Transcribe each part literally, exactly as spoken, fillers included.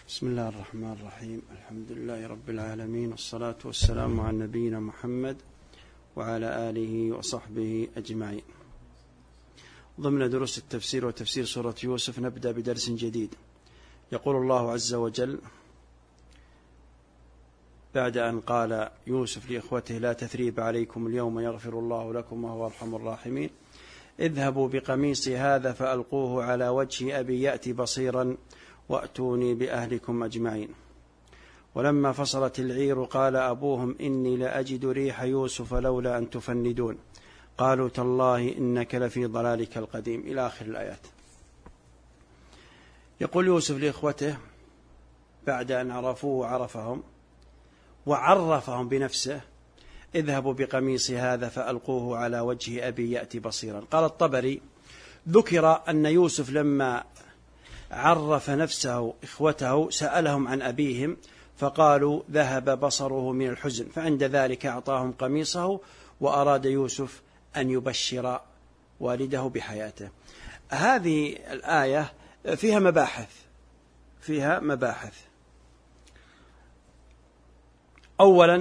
بسم الله الرحمن الرحيم. الحمد لله رب العالمين، والصلاة والسلام على نبينا محمد وعلى آله وصحبه أجمعين. ضمن دروس التفسير وتفسير سورة يوسف نبدأ بدرس جديد. يقول الله عز وجل بعد أن قال يوسف لإخوته: لا تثريب عليكم اليوم يغفر الله لكم وهو أرحم الراحمين، اذهبوا بقميصي هذا فألقوه على وجه أبي يأتي بصيرا وأتوني بأهلكم أجمعين. ولما فصلت العير قال أبوهم: إني لأجد ريح يوسف لولا أن تفندون، قالوا تالله إنك لفي ضلالك القديم، إلى آخر الآيات. يقول يوسف لإخوته بعد أن عرفوه وعرفهم وعرفهم بنفسه: اذهبوا بقميصي هذا فألقوه على وجه أبي يأتي بصيرا. قال الطبري: ذكر أن يوسف لما عرف نفسه إخوته سألهم عن أبيهم فقالوا ذهب بصره من الحزن، فعند ذلك أعطاهم قميصه وأراد يوسف أن يبشر والده بحياته. هذه الآية فيها مباحث فيها مباحث أولا،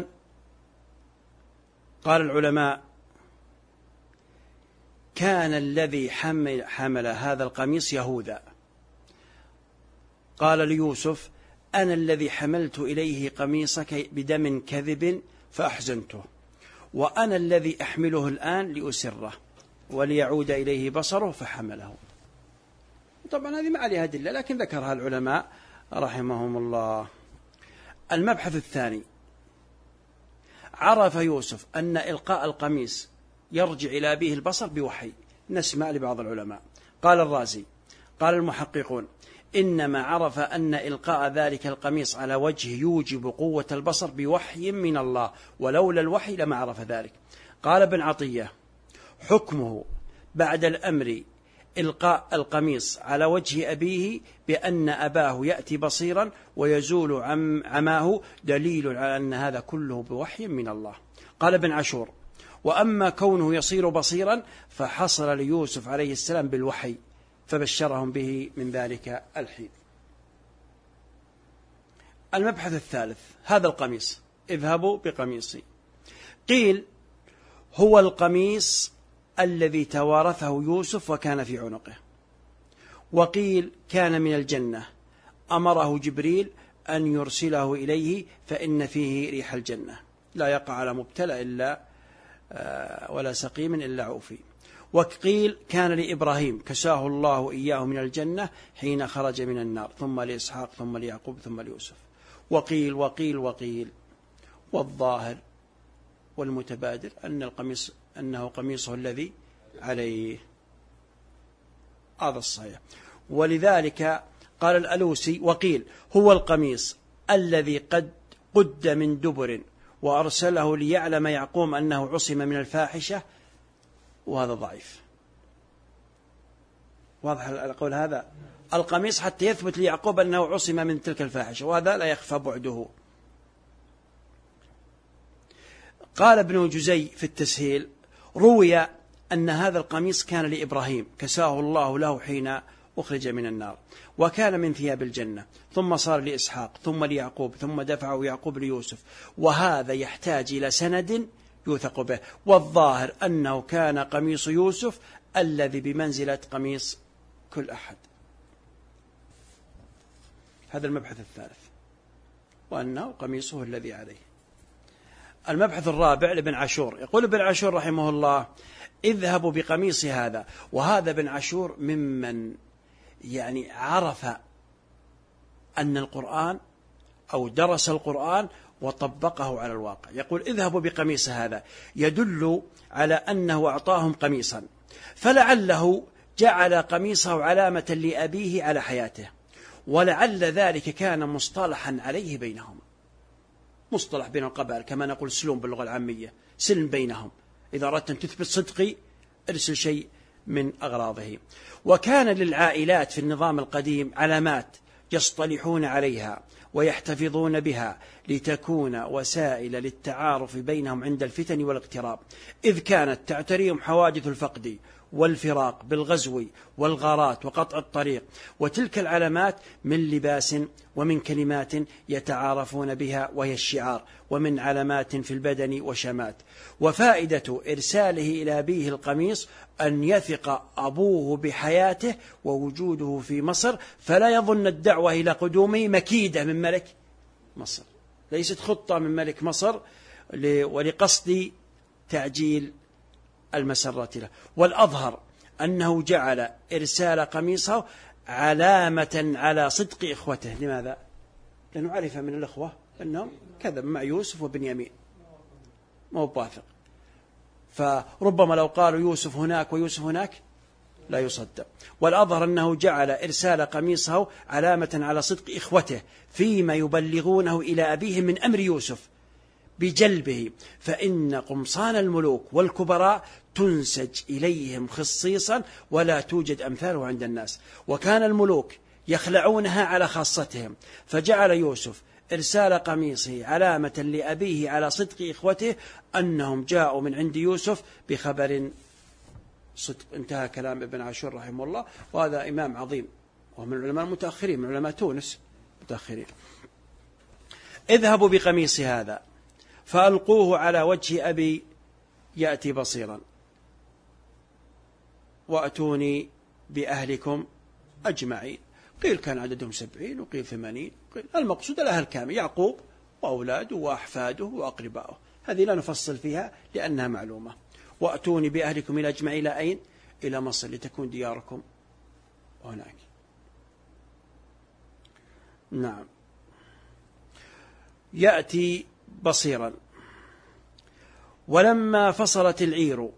قال العلماء: كان الذي حمل, حمل هذا القميص يهوذا، قال ليوسف: أنا الذي حملت إليه قميصك بدم كذب فأحزنته، وأنا الذي أحمله الآن لأسره وليعود إليه بصره فحمله. طبعا هذه ما عليها أدلة، لكن ذكرها العلماء رحمهم الله. المبحث الثاني: عرف يوسف أن إلقاء القميص يرجع إلى أبيه البصر بوحي. نسمع لبعض العلماء. قال الرازي: قال المحققون: إنما عرف أن إلقاء ذلك القميص على وجه يوجب قوة البصر بوحي من الله، ولولا الوحي لما عرف ذلك. قال ابن عطية: حكمه بعد الأمر إلقاء القميص على وجه أبيه بأن أباه يأتي بصيرا ويزول عم عماه دليل على أن هذا كله بوحي من الله. قال ابن عاشور: وأما كونه يصير بصيرا فحصل ليوسف عليه السلام بالوحي فبشرهم به من ذلك الحين. المبحث الثالث: هذا القميص، اذهبوا بقميصي، قيل هو القميص الذي توارثه يوسف وكان في عنقه، وقيل كان من الجنة، أمره جبريل أن يرسله إليه فإن فيه ريح الجنة، لا يقع على مبتلى إلا ولا سقيم إلا عوفي. وقيل كان لإبراهيم كساه الله إياه من الجنة حين خرج من النار، ثم لإسحاق ثم ليعقوب ثم ليوسف. وقيل وقيل وقيل والظاهر والمتبادر أن القميص أنه قميصه الذي عليه، هذا الصحيح. ولذلك قال الألوسي: وقيل هو القميص الذي قد قد من دبر وأرسله ليعلم يعقوب أنه عصم من الفاحشة، وهذا ضعيف. واضح القول هذا؟ القميص حتى يثبت ليعقوب أنه عصم من تلك الفاحشة، وهذا لا يخفى بعده. قال ابن جزي في التسهيل: روي أن هذا القميص كان لإبراهيم كساه الله له حين أخرج من النار، وكان من ثياب الجنة، ثم صار لإسحاق ثم ليعقوب ثم دفعه يعقوب ليوسف، وهذا يحتاج إلى سند يوثق به. والظاهر أنه كان قميص يوسف الذي بمنزلة قميص كل أحد. هذا المبحث الثالث، وأنه قميصه الذي عليه. المبحث الرابع لابن عاشور، يقول ابن عاشور رحمه الله: اذهبوا بقميص هذا. وهذا ابن عاشور ممن يعني عرف أن القرآن أو درس القرآن وطبقه على الواقع. يقول: اذهبوا بقميص هذا، يدل على أنه أعطاهم قميصا، فلعله جعل قميصه علامة لأبيه على حياته، ولعل ذلك كان مصطلحا عليه بينهم، مصطلح بين القبائل، كما نقول سلوم باللغة العامية، سلم بينهم، إذا أردت أن تثبت صدقي ارسل شيء من أغراضه. وكان للعائلات في النظام القديم علامات يصطلحون عليها ويحتفظون بها لتكون وسائل للتعارف بينهم عند الفتن والاقتراب، إذ كانت تعتريهم حوادث الفقد والفراق بالغزو والغارات وقطع الطريق، وتلك العلامات من لباس ومن كلمات يتعارفون بها وهي الشعار، ومن علامات في البدن وشمات. وفائدة إرساله إلى أبيه القميص أن يثق أبوه بحياته ووجوده في مصر، فلا يظن الدعوة إلى قدومه مكيدة من ملك مصر، ليست خطة من ملك مصر ولقصد تعجيل المسرة له. والأظهر أنه جعل إرسال قميصه علامة على صدق إخوته. لماذا؟ لأنه عرف من الإخوة أنهم كذب مع يوسف وبنيامين، ما هو باثق، فربما لو قالوا يوسف هناك ويوسف هناك لا يصدق. والأظهر أنه جعل إرسال قميصه علامة على صدق إخوته فيما يبلغونه إلى أبيه من أمر يوسف بجلبه، فإن قمصان الملوك والكبراء تنسج إليهم خصيصا ولا توجد أمثاله عند الناس، وكان الملوك يخلعونها على خاصتهم، فجعل يوسف إرسال قميصه علامة لأبيه على صدق إخوته أنهم جاءوا من عند يوسف بخبر صدق. انتهى كلام ابن عاشور رحمه الله، وهذا إمام عظيم ومن العلماء المتأخرين، من علماء تونس متأخرين. اذهبوا بقميص هذا فألقوه على وجه أبي يأتي بصيرا وأتوني بأهلكم أجمعين. قيل كان عددهم سبعين وقيل ثمانين، قيل المقصود الأهل كامل، يعقوب وأولاده وأحفاده وأقربائه، هذه لا نفصل فيها لأنها معلومة. وأتوني بأهلكم إلى أجمعين، إلى أين؟ إلى مصر لتكون دياركم هناك. نعم. يأتي بصيرا. ولما فصلت العير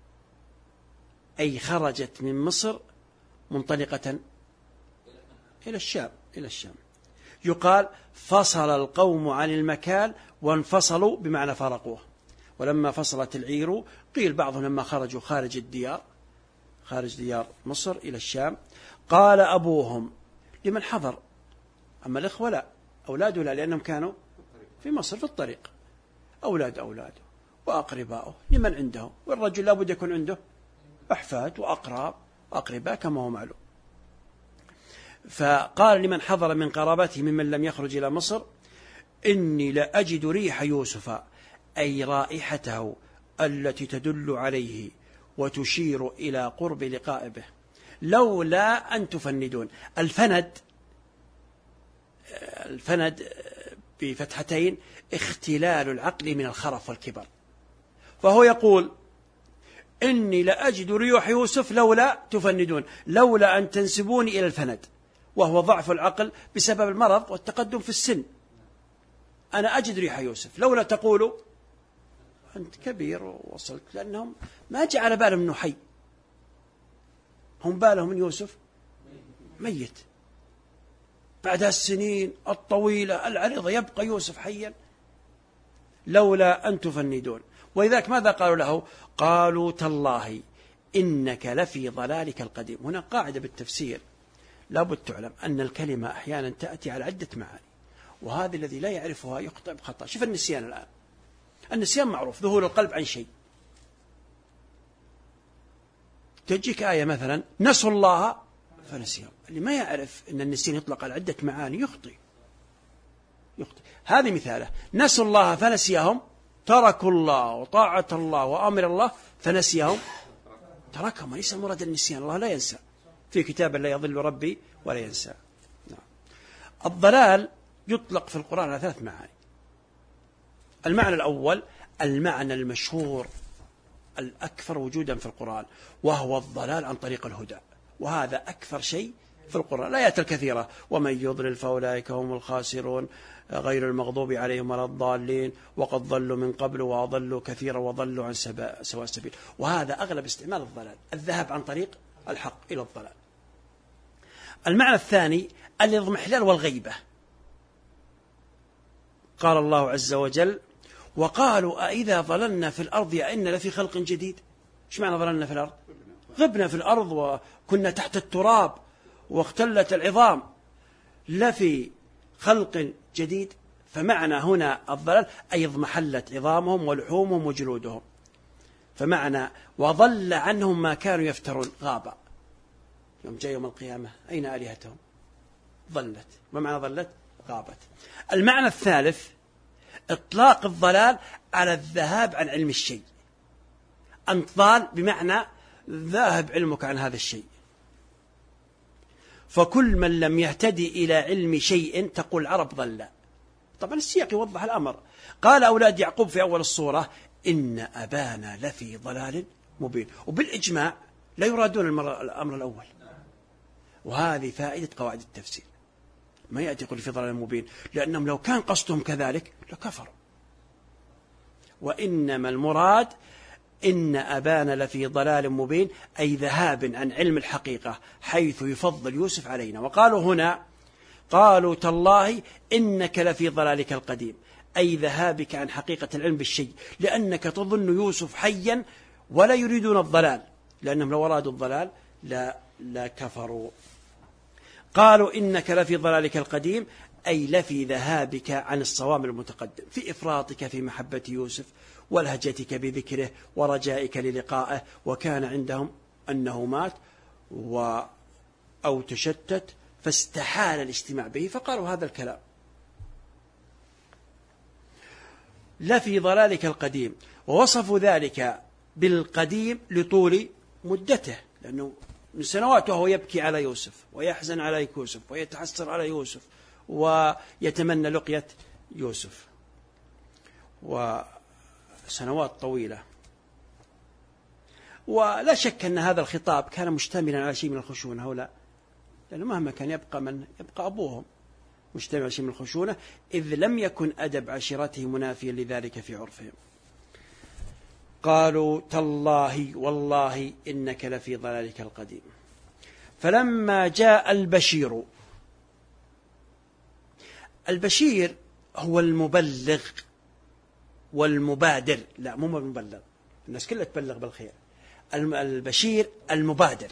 أي خرجت من مصر منطلقة إلى الشام، إلى الشام يقال فصل القوم عن المكان وانفصلوا بمعنى فرقوه. ولما فصلت العير قيل بعضهم لما خرجوا خارج الديار، خارج ديار مصر إلى الشام. قال أبوهم لمن حضر، أما الإخوة لا، أولاده لا، لأنهم كانوا في مصر في الطريق، أولاد أولاده وأقربائه لمن عنده، والرجل لابد يكون عنده أحفاد وأقراب وأقرباء كما هو معلوم. فقال لمن حضر من قرابته ممن لم يخرج إلى مصر إني لأجد ريح يوسف، أي رائحته التي تدل عليه وتشير إلى قرب لقاء به، لولا أن تفندون. الفند، الفند بفتحتين اختلال العقل من الخرف والكبر، فهو يقول إني لأجد ريح يوسف لولا تفندون، لولا أن تنسبوني إلى الفند، وهو ضعف العقل بسبب المرض والتقدم في السن. أنا أجد ريح يوسف لولا تقولوا أنت كبير ووصلت، لأنهم ما جاء على بالهم أنه حي، هم بالهم من يوسف ميت بعد السنين الطويلة العريضة، يبقى يوسف حيا لولا أن تفندون. ولذلك ماذا قالوا له؟ قالوا تالله إنك لفي ضلالك القديم. هنا قاعدة بالتفسير لابد تعلم أن الكلمة أحيانا تأتي على عدة معاني، وهذا الذي لا يعرفها يخطئ بخطأ. شوف النسيان الآن، النسيان معروف ذهول القلب عن شيء. تجيك آية مثلا نسوا الله فنسيهم، اللي ما يعرف أن النسيان يطلق على عدة معاني يخطئ يخطئ. هذه مثاله، نسوا الله فنسيهم، تركوا الله وطاعة الله وأمر الله فنسيهم تركهم، وليس مراد النسيان، الله لا ينسى، في كتاب لا يضل ربي ولا ينسى. نعم. الضلال يطلق في القرآن على ثلاث معاني. المعنى الأول المعنى المشهور الأكثر وجودا في القرآن، وهو الضلال عن طريق الهدى، وهذا أكثر شيء في القرآن، الآيات الكثيرة، ومن يضلل فأولئك هم الخاسرون غير المغضوب عليهم ولا الضالين وقد ضلوا من قبل وأضلوا كثيرا وضلوا عن سواء السبيل. وهذا أغلب استعمال الضلال، الذهاب عن طريق الحق إلى الضلال. المعنى الثاني الاضمحلال والغيبة. قال الله عز وجل وقالوا أئذا ضللنا في الأرض أئنا لفي خلق جديد. إيش معنى ضللنا في الأرض؟ غبنا في الأرض وكنا تحت التراب واختلت العظام، لفي خلق جديد. فمعنى هنا الضلال أي اضمحلت عظامهم ولحومهم وجلودهم. فمعنى وضل عنهم ما كانوا يفترون غاب. يوم جاء يوم القيامة أين آلهتهم؟ ضلت. ما معنى ضلت؟ غابت. المعنى الثالث إطلاق الضلال على الذهاب عن علم الشيء. أنت ضال بمعنى ذاهب علمك عن هذا الشيء. فكل من لم يهتدي إلى علم شيء تقول العرب ضل. طبعا السياق يوضح الأمر. قال أولاد يعقوب في أول الصورة إن أبانا لفي ضلال مبين، وبالإجماع لا يرادون الأمر الأول. وهذه فائدة قواعد التفسير. ما يأتي يقول في ضلال مبين، لأنهم لو كان قصدهم كذلك لكفروا. وإنما المراد إن أبانا لفي ضلال مبين، أي ذهاب عن علم الحقيقة حيث يفضل يوسف علينا. وقالوا هنا قالوا تالله إنك لفي ضلالك القديم، أي ذهابك عن حقيقة العلم بالشيء، لأنك تظن يوسف حيا ولا يريدون الضلال، لأنهم لو أرادوا الضلال لا, لا كفروا. قالوا إنك لفي ضلالك القديم، أي لفي ذهابك عن الصواب المتقدم، في إفراطك في محبة يوسف ولهجتك بذكره ورجائك للقائه، وكان عندهم أنه مات و أو تشتت فاستحال الاجتماع به، فقالوا هذا الكلام. لفي ضلالك القديم، ووصفوا ذلك بالقديم لطول مدته، لأنه من سنوات وهو يبكي على يوسف ويحزن على يوسف ويتحسر على يوسف ويتمنى لقية يوسف، وسنوات طويلة. ولا شك أن هذا الخطاب كان مشتملا على شيء من الخشونة هؤلاء، لأنه مهما كان يبقى من يبقى أبوهم مشتمل على شيء من الخشونة، إذ لم يكن أدب عشيرته منافيا لذلك في عرفهم. قالوا تالله والله إنك لفي ضلالك القديم. فلما جاء البشير، البشير هو المبلغ والمبادر، لا مو المبلغ، الناس كلها تبلغ بالخير. البشير المبادر،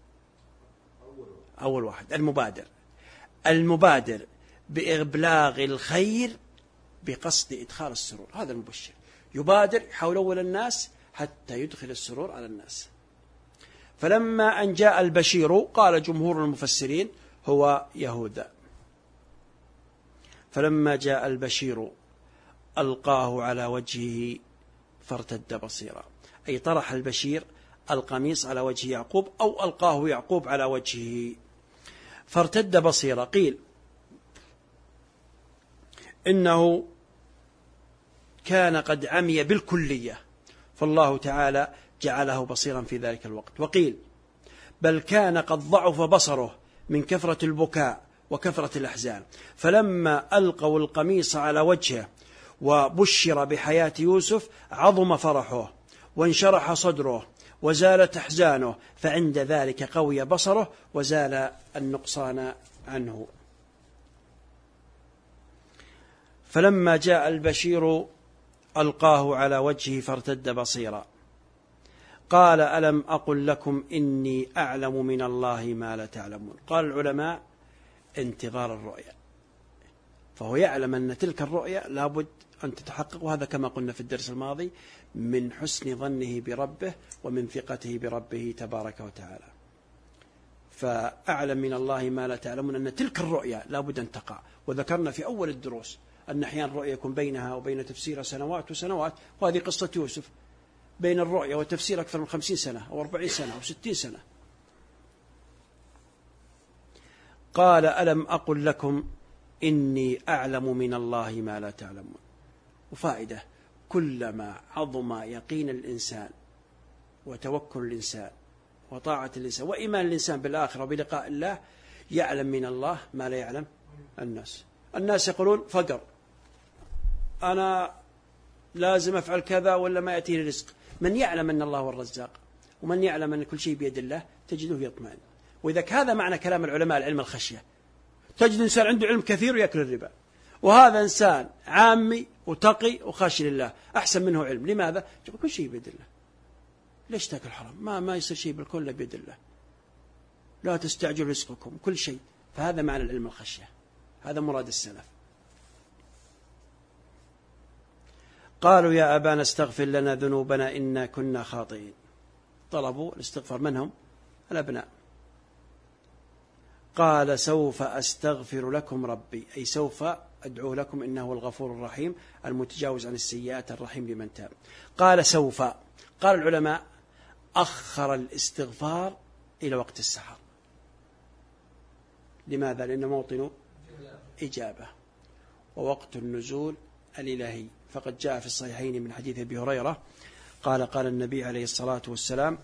أول واحد المبادر، المبادر بإبلاغ الخير بقصد إدخال السرور، هذا المبشر، يبادر يحاول أول الناس حتى يدخل السرور على الناس. فلما أن جاء البشير قال جمهور المفسرين هو يهوذا، فلما جاء البشير ألقاه على وجهه فارتد بصيرا، أي طرح البشير القميص على وجه يعقوب أو ألقاه يعقوب على وجهه فارتد بصيرا. قيل إنه كان قد عمي بالكلية، فالله تعالى جعله بصيرا في ذلك الوقت. وقيل بل كان قد ضعف بصره من كثرة البكاء وكثرة الأحزان، فلما ألقوا القميص على وجهه وبشر بحياة يوسف عظم فرحه وانشرح صدره وزالت أحزانه، فعند ذلك قوي بصره وزال النقصان عنه. فلما جاء البشير ألقاه على وجهه فارتد بصيرا. قال ألم أقل لكم إني أعلم من الله ما لا تعلمون. قال العلماء انتظار الرؤيا، فهو يعلم أن تلك الرؤيا لابد أن تتحقق، وهذا كما قلنا في الدرس الماضي من حسن ظنه بربه ومن ثقته بربه تبارك وتعالى. فأعلم من الله ما لا تعلمون أن تلك الرؤيا لابد أن تقع. وذكرنا في أول الدروس أن أحيانا الرؤيا يكون بينها وبين تفسيرها سنوات وسنوات، وهذه قصة يوسف بين الرؤيا والتفسير أكثر من خمسين سنة أو أربعين سنة أو ستين سنة. قال ألم أقل لكم إني أعلم من الله ما لا تعلمون. وفائدة، كلما عظم يقين الإنسان وتوكل الإنسان وطاعة الإنسان وإيمان الإنسان بالآخرة وبلقاء الله يعلم من الله ما لا يعلم الناس. الناس يقولون فقر، أنا لازم أفعل كذا ولا ما يأتيني رزق. من يعلم أن الله هو الرزاق ومن يعلم أن كل شيء بيد الله تجده يطمئن. وإذا هذا معنى كلام العلماء العلم الخشية، تجد إنسان عنده علم كثير ويأكل الربا، وهذا إنسان عامي وتقي وخاشي لله أحسن منه علم. لماذا؟ كل شيء بيد الله، ليش تأكل حرام؟ ما ما يصير شيء بالكل بيد الله، لا تستعجل رزقكم كل شيء. فهذا معنى العلم الخشية، هذا مراد السلف. قالوا يا أبانا استغفر لنا ذنوبنا إنا كنا خاطئين. طلبوا الاستغفار، من هم؟ الأبناء. قال سوف أستغفر لكم ربي، أي سوف أدعو لكم إنه هو الغفور الرحيم المتجاوز عن السيئات الرحيم لمن تاب. قال سوف، قال العلماء أخر الاستغفار إلى وقت السحر. لماذا؟ لأنه موطن إجابة ووقت النزول الإلهي. فقد جاء في الصحيحين من حديث أبي هريرة قال قال النبي عليه الصلاة والسلام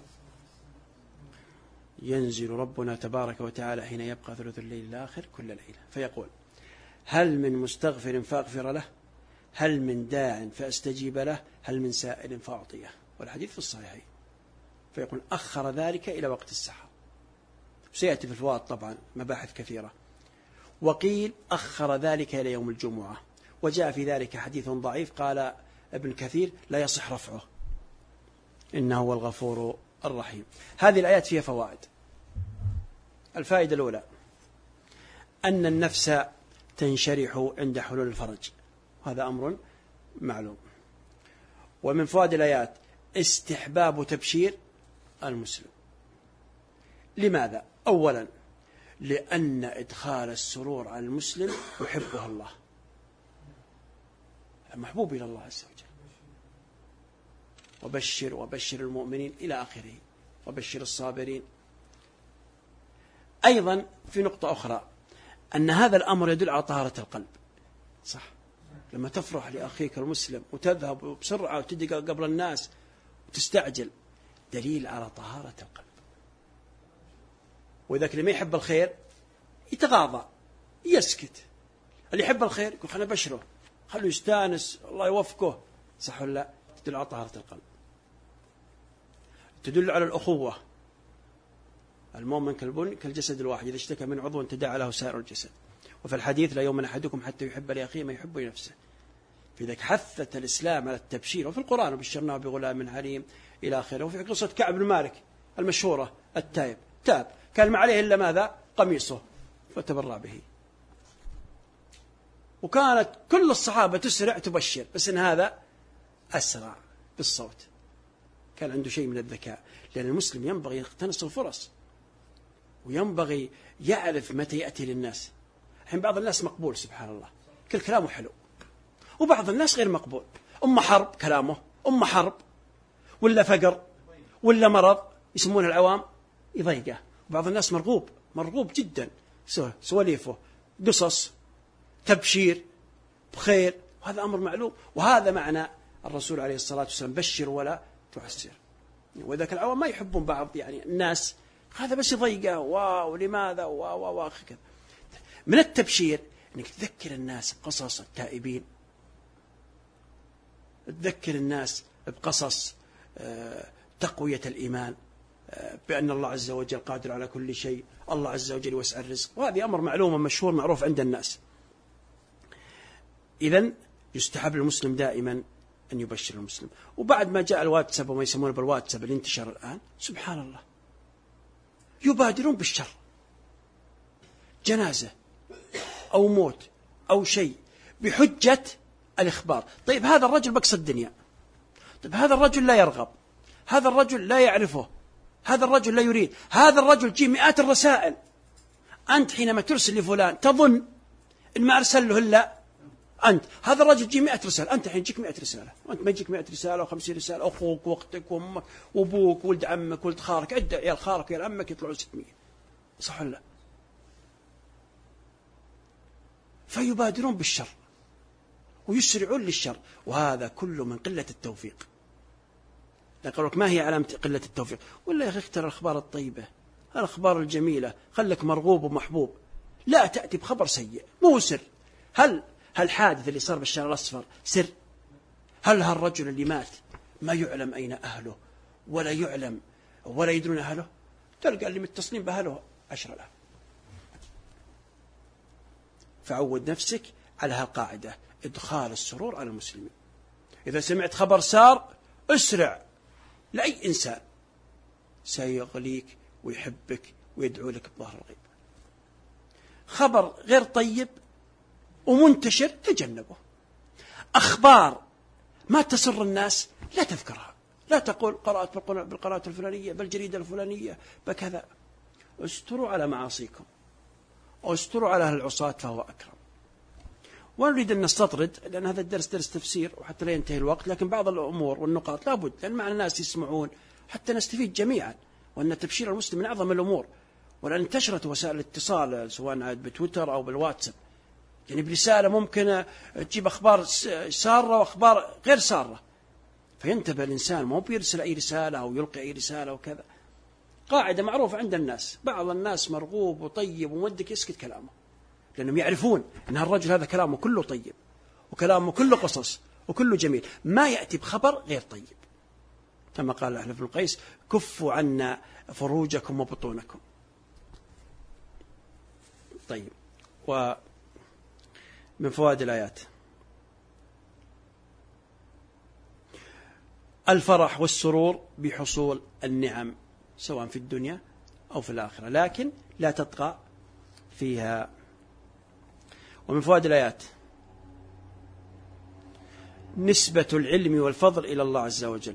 ينزل ربنا تبارك وتعالى حين يبقى ثلث الليل الآخر كل ليلة فيقول هل من مستغفر فأغفر له، هل من داع فأستجيب له، هل من سائل فأعطيه. والحديث في الصحيحين. فيقول أخر ذلك إلى وقت السحر. سيأتي في الفوائد طبعا مباحث كثيرة. وقيل أخر ذلك إلى يوم الجمعة، وجاء في ذلك حديث ضعيف قال ابن كثير لا يصح رفعه إنه هو الغفور الرحيم. هذه الآيات فيها فوائد. الفائدة الأولى أن النفس تنشرح عند حلول الفرج، هذا أمر معلوم. ومن فوائد الآيات استحباب تبشير المسلم. لماذا؟ أولا لأن إدخال السرور على المسلم يحبه الله، محبوب إلى الله عز وجل. وبشر وبشر المؤمنين إلى آخره، وبشر الصابرين. أيضا في نقطة أخرى أن هذا الأمر يدل على طهارة القلب. صح، لما تفرح لأخيك المسلم وتذهب بسرعة وتدق قبل الناس وتستعجل دليل على طهارة القلب. وإذا اللي ما يحب الخير يتغاضى يسكت، اللي يحب الخير يقول خلنا بشره خلوا يستانس الله يوفقه. صح ولا لا؟ تدل على طهارة القلب، تدل على الأخوة. المؤمن كالبن كالجسد الواحد إذا اشتكى من عضو تداعى له سائر الجسد. وفي الحديث لا يؤمن أحدكم حتى يحب لأخيه ما يحب لنفسه. في ذلك حثت الإسلام على التبشير، وفي القرآن وبشرناه بغلام حليم إلى آخره. وفي قصة كعب بن مالك المشهورة التائب تاب كان ما عليه إلا ماذا؟ قميصه فتبرع به. وكانت كل الصحابة تسرع تبشر، بس إن هذا أسرع بالصوت، كان عنده شيء من الذكاء. لأن المسلم ينبغي يقتنص الفرص وينبغي يعرف متى يأتي للناس. الحين بعض الناس مقبول سبحان الله كل كلامه حلو، وبعض الناس غير مقبول. أم حرب كلامه، أم حرب ولا فقر ولا مرض يسمونه العوام يضيقه. وبعض الناس مرغوب مرغوب جدا، سواليفه قصص تبشير بخير، وهذا أمر معلوم. وهذا معنى الرسول عليه الصلاة والسلام بشر ولا تحسر. وذاك العوام ما يحبون بعض يعني الناس، هذا بس يضيقه واو لماذا واو واو واو كذا. من التبشير انك تذكر الناس بقصص التائبين، تذكر الناس بقصص تقوية الإيمان، بأن الله عز وجل قادر على كل شيء، الله عز وجل وسع الرزق. وهذه أمر معلوم مشهور معروف عند الناس. إذن يستحب للمسلم دائما أن يبشر المسلم. وبعد ما جاء الواتساب وما يسمونه بالواتساب اللي انتشر الآن، سبحان الله يبادرون بالشر، جنازة أو موت أو شيء بحجة الإخبار. طيب هذا الرجل بقص الدنيا، طيب هذا الرجل لا يرغب، هذا الرجل لا يعرفه، هذا الرجل لا يريد، هذا الرجل جي مئات الرسائل. أنت حينما ترسل لفلان تظن إن ما أرسل له إلا أنت. هذا الرجل جي مئة رسالة، أنت حين يجيك مئة رسالة، وأنت ما يجيك مئة رسالة وخمسين رسالة. أخوك وأختك وأمك وأبوك ولد عمك ولد خالك، عدة عيال خالك وعيال عمك يطلعون ستمية. صح ولا لا؟ فيبادرون بالشر ويسرعون للشر، وهذا كله من قلة التوفيق. لك ما هي علامة قلة التوفيق؟ ولا يا أخي اختر الأخبار الطيبة، الأخبار الجميلة، خلك مرغوب ومحبوب، لا تأتي بخبر سيء مو سر. هل هالحادث اللي صار بالشارع الأصفر سر؟ هل هالرجل اللي مات ما يعلم أين أهله ولا يعلم ولا يدرون أهله؟ تلقى اللي متصلين بأهله عشر آلاف. فعود نفسك على هالقاعدة، إدخال السرور على المسلمين. إذا سمعت خبر سار اسرع لأي إنسان سيغليك ويحبك ويدعو لك بظهر الغيب. خبر غير طيب ومنتشر تجنبه. أخبار ما تسر الناس لا تذكرها، لا تقول قرأت بالقراءة الفلانية بالجريدة الفلانية بكذا. استروا على معاصيكم واستروا على أهل العصاة فهو أكرم. ونريد أن نستطرد لأن هذا الدرس درس تفسير وحتى لا ينتهي الوقت، لكن بعض الأمور والنقاط لابد لأن مع الناس يسمعون حتى نستفيد جميعا، وأن تبشير المسلم من أعظم الأمور. ولأن انتشرت وسائل الاتصال سواء بتويتر أو بالواتساب، يعني برسالة ممكن تجيب أخبار سارة وأخبار غير سارة، فينتبه الإنسان ما هو بيرسل أي رسالة أو يلقي أي رسالة وكذا. قاعدة معروفة عند الناس، بعض الناس مرغوب وطيب ومودك يسكت كلامه، لأنهم يعرفون أن الرجل هذا كلامه كله طيب وكلامه كله قصص وكله جميل، ما يأتي بخبر غير طيب، كما قال أهل ابن القيس: كفوا عنا فروجكم وبطونكم. طيب، ومن فوائد الآيات الفرح والسرور بحصول النعم سواء في الدنيا أو في الآخرة، لكن لا تطغى فيها. ومن فوائد الآيات نسبة العلم والفضل إلى الله عز وجل.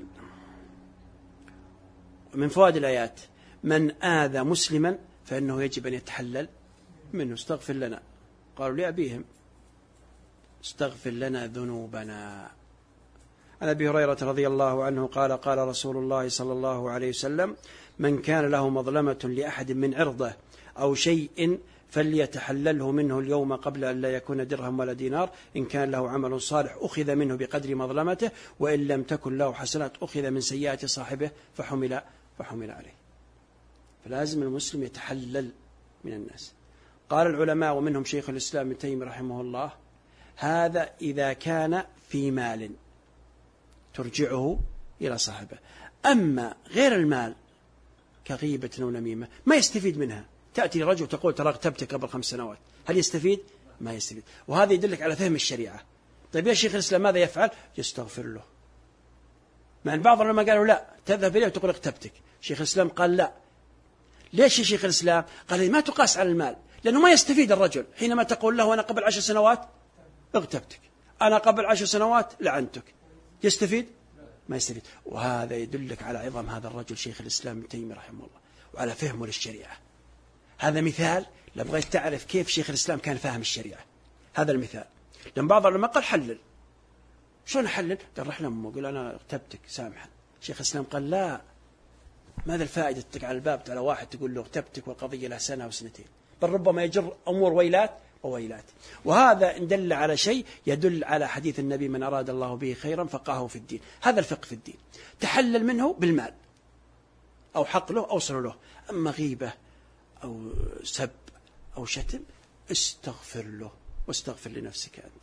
ومن فوائد الآيات من آذى مسلما فإنه يجب أن يتحلل منه. استغفر لنا، قالوا لأبيهم استغفر لنا ذنوبنا. عن أبي هريرة رضي الله عنه قال قال رسول الله صلى الله عليه وسلم: من كان له مظلمة لأحد من عرضه أو شيء فليتحلله منه اليوم قبل أن لا يكون درهم ولا دينار. إن كان له عمل صالح أخذ منه بقدر مظلمته، وإن لم تكن له حسنات أخذ من سيئات صاحبه فحمل, فحمل عليه. فلازم المسلم يتحلل من الناس. قال العلماء ومنهم شيخ الإسلام ابن تيمية رحمه الله: هذا إذا كان في مال ترجعه إلى صاحبه. أما غير المال كغيبة أو نميمة ما يستفيد منها. تأتي رجل تقول ترى اغتبتك قبل خمس سنوات، هل يستفيد؟ ما يستفيد. وهذا يدلك على فهم الشريعة. طيب يا شيخ الإسلام ماذا يفعل؟ يستغفر له. مع أن بعض العلماء قالوا لا، تذهب إليه وتقول اغتبتك. شيخ الإسلام قال لا. ليش يا شيخ الإسلام؟ قال ما تقاس على المال، لأنه ما يستفيد الرجل حينما تقول له أنا قبل عشر سنوات اغتبتك، أنا قبل عشر سنوات لعنتك. يستفيد؟ ما يستفيد. وهذا يدلك على عظم هذا الرجل شيخ الإسلام ابن تيمية رحمه الله وعلى فهمه للشريعة. هذا مثال لبغيت تعرف كيف شيخ الإسلام كان فاهم الشريعة. هذا المثال. لأن بعض العلماء قال حلل. شلون أحلل؟ قال رح لأمه قل أنا اغتبتك سامحا. شيخ الإسلام قال لا، ماذا الفائدة تك على الباب على واحد تقول له اغتبتك والقضية لها سنة وسنتين، بل ربما يجر أمور ويلات وويلات. وهذا إن دل على شيء يدل على حديث النبي: من أراد الله به خيرا فقهه في الدين. هذا الفقه في الدين. تحلل منه بالمال أو حقله أو صله. أما غيبة أو سب أو شتم استغفر له واستغفر لنفسك أنت.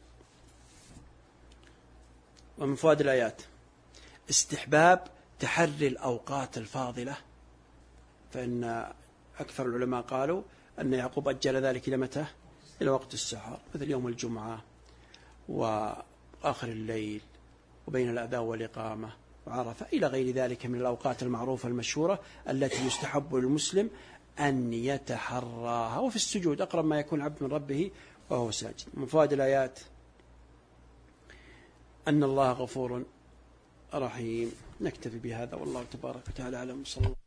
ومن فوائد الآيات استحباب تحري الأوقات الفاضلة، فإن أكثر العلماء قالوا أن يعقوب أجل ذلك إلى متى؟ إلى وقت السحر، مثل يوم الجمعة وآخر الليل وبين الأذان والإقامة وعرفة إلى غير ذلك من الأوقات المعروفة المشهورة التي يستحب للمسلم أن يتحراها. وفي السجود أقرب ما يكون عبد من ربه وهو ساجد. من فوائد الآيات أن الله غفور رحيم. نكتفي بهذا والله تبارك وتعالى أعلم. صلى الله